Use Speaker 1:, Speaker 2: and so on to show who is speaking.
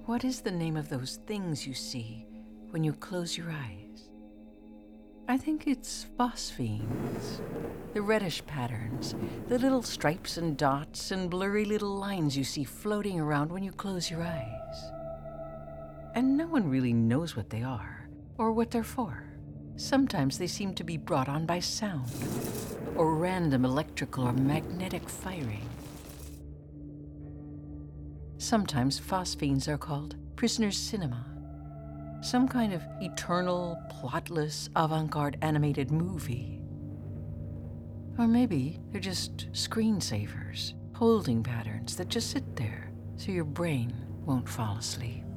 Speaker 1: What is the name of those things you see when you close your eyes? I think it's phosphenes. The reddish patterns, the little stripes and dots and blurry little lines you see floating around when you close your eyes. And no one really knows what they are or what they're for. Sometimes they seem to be brought on by sound or random electrical or magnetic firing. Sometimes phosphenes are called prisoner's cinema, some kind of eternal, plotless, avant-garde animated movie. Or maybe they're just screensavers, holding patterns that just sit there so your brain won't fall asleep.